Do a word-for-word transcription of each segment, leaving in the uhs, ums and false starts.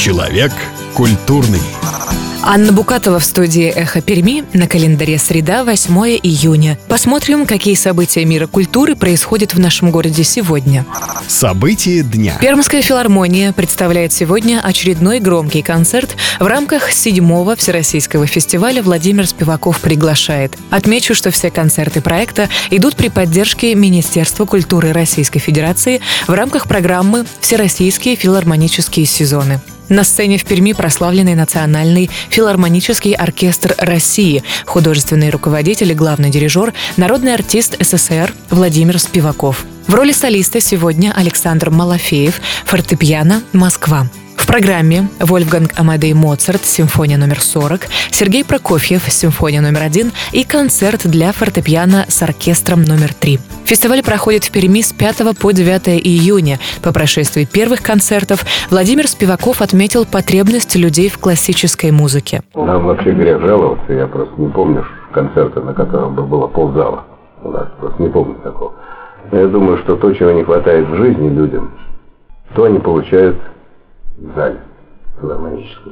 Человек культурный. Анна Букатова в студии «Эхо Перми». На календаре среда, восьмое июня. Посмотрим, какие события мира культуры происходят в нашем городе сегодня. События дня. Пермская филармония представляет сегодня очередной громкий концерт в рамках седьмого Всероссийского фестиваля «Владимир Спиваков приглашает». Отмечу, что все концерты проекта идут при поддержке Министерства культуры Российской Федерации в рамках программы «Всероссийские филармонические сезоны». На сцене в Перми прославленный Национальный филармонический оркестр России, художественный руководитель и главный дирижер, народный артист СССР Владимир Спиваков. В роли солиста сегодня Александр Малафеев, фортепиано «Москва». В программе Вольфганг Амадей Моцарт, симфония номер сорок, Сергей Прокофьев, симфония номер один и концерт для фортепиано с оркестром номер три. Фестиваль проходит в Перми с пятого по девятое июня. По прошествии первых концертов Владимир Спиваков отметил потребность людей в классической музыке. Нам вообще грех жаловаться, я просто не помню концерта, на котором бы было ползала. У нас просто не помню такого. Но я думаю, что то, чего не хватает в жизни людям, то они получают в зале филармоническом.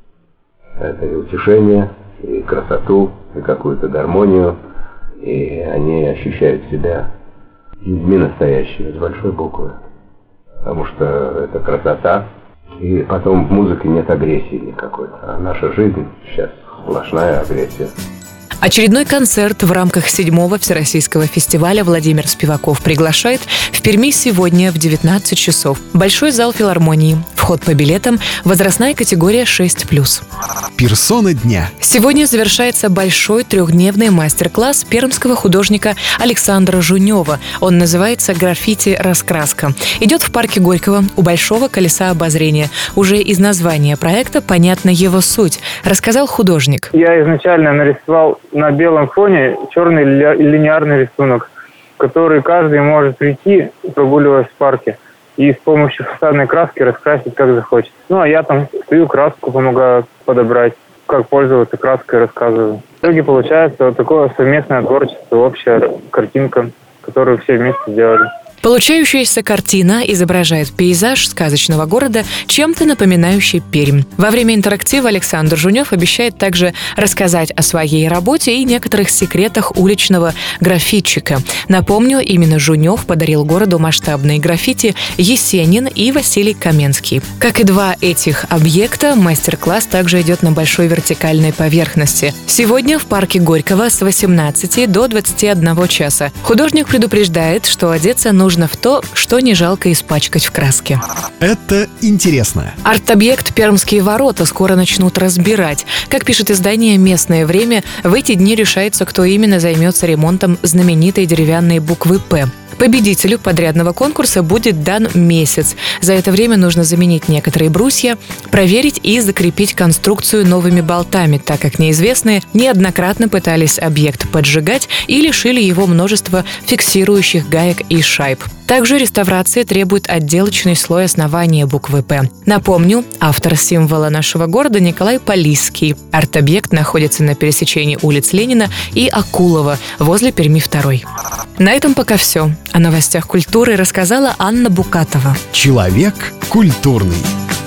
Это и утешение, и красоту, и какую-то гармонию, и они ощущают себя людьми настоящими, с большой буквы. Потому что это красота, и потом в музыке нет агрессии никакой. А наша жизнь сейчас сплошная агрессия. Очередной концерт в рамках седьмого Всероссийского фестиваля «Владимир Спиваков приглашает» в Перми сегодня в девятнадцать часов. Большой зал филармонии. Вход по билетам. Возрастная категория шесть плюс. Персона дня. Сегодня завершается большой трехдневный мастер-класс пермского художника Александра Жунева. Он называется «Граффити-раскраска». Идет в парке Горького у Большого колеса обозрения. Уже из названия проекта понятна его суть, рассказал художник. Я изначально нарисовал на белом фоне черный линейный рисунок, который каждый может прийти, прогуливаясь в парке, и с помощью фасадной краски раскрасить как захочет. Ну, а я там свою краску помогаю подобрать, как пользоваться краской рассказываю. В итоге получается вот такое совместное творчество, общая картинка, которую все вместе сделали. Получающаяся картина изображает пейзаж сказочного города, чем-то напоминающий Пермь. Во время интерактива Александр Жунев обещает также рассказать о своей работе и некоторых секретах уличного граффитчика. Напомню, именно Жунев подарил городу масштабные граффити Есенин и Василий Каменский. Как и два этих объекта, мастер-класс также идет на большой вертикальной поверхности. Сегодня в парке Горького с восемнадцати до двадцати одного часа. Художник предупреждает, что одеться нужно в то, что не жалко испачкать в краске. Это интересно. Арт-объект «Пермские ворота» скоро начнут разбирать. Как пишет издание «Местное время», в эти дни решается, кто именно займется ремонтом знаменитой деревянной буквы «П». Победителю подрядного конкурса будет дан месяц. За это время нужно заменить некоторые брусья, проверить и закрепить конструкцию новыми болтами, так как неизвестные неоднократно пытались объект поджигать и лишили его множества фиксирующих гаек и шайб. Также реставрация требует отделочный слой основания буквы «П». Напомню, автор символа нашего города Николай Полисский. Арт-объект находится на пересечении улиц Ленина и Акулова возле Перми-второй. На этом пока все. О новостях культуры рассказала Анна Букатова. Человек культурный.